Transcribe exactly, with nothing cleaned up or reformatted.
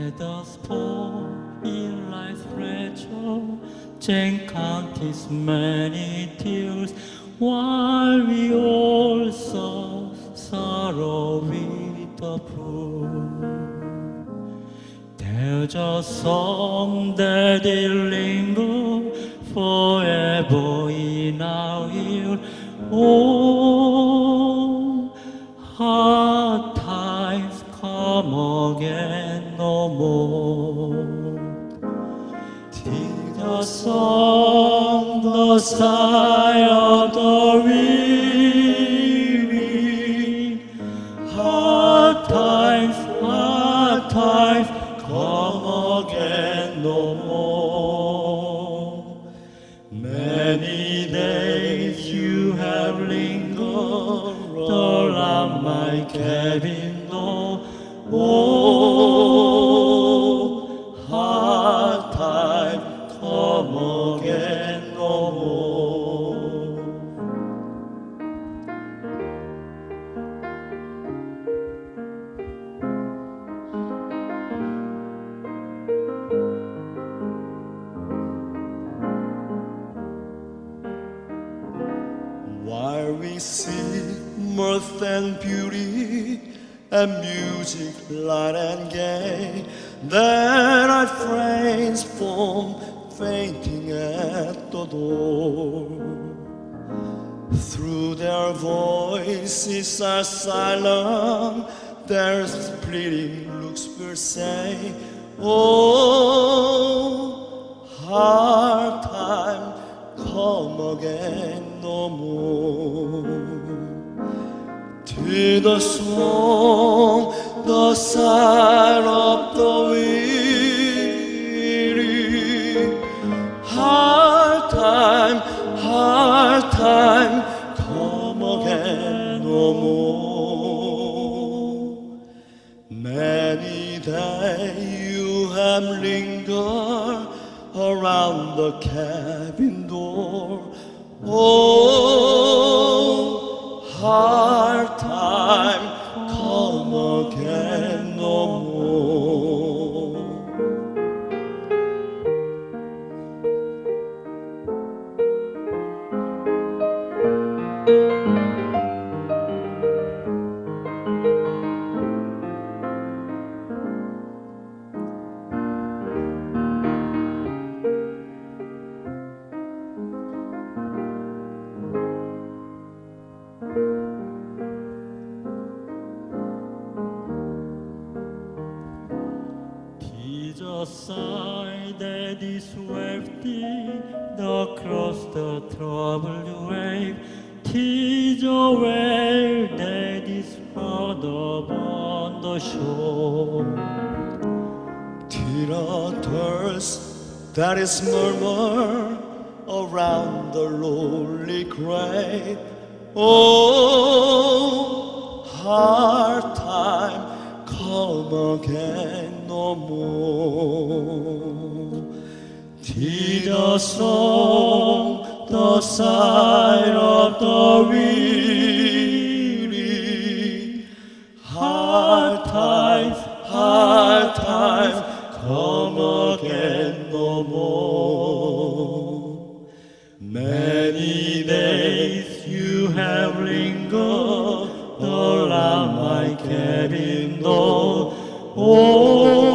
Let us fall in life's treasure, and count his many tears, while we also sorrow with the poor. There's a song that will linger forever in our ear. Oh, hard times come again no more. Tis the song, the sigh of the weary. Hard times, hard times come again no more. Many days you have lingered around my cabin door. Oh, hard time come again no more. While we seek mirth and beauty, and music light and gay, there are friends from fainting at the door. Through their voices are silent, their pleading looks will say, oh, hard time come again no more. To the song, the sigh of the weary, hard time, hard time, come again no more. Many days you have lingered around the cabin door. Oh, hard time come again no more. Tis a sigh that is wafted across the troubled wave. Tis a wail that is heard upon the shore. Tis a thirst that is murmured around the lonely grave. Oh, hard time come again no more. Tis the song, the sigh of the weary. Hard times, hard times come again no more. Many days you have lingered around my cabin door. Oh,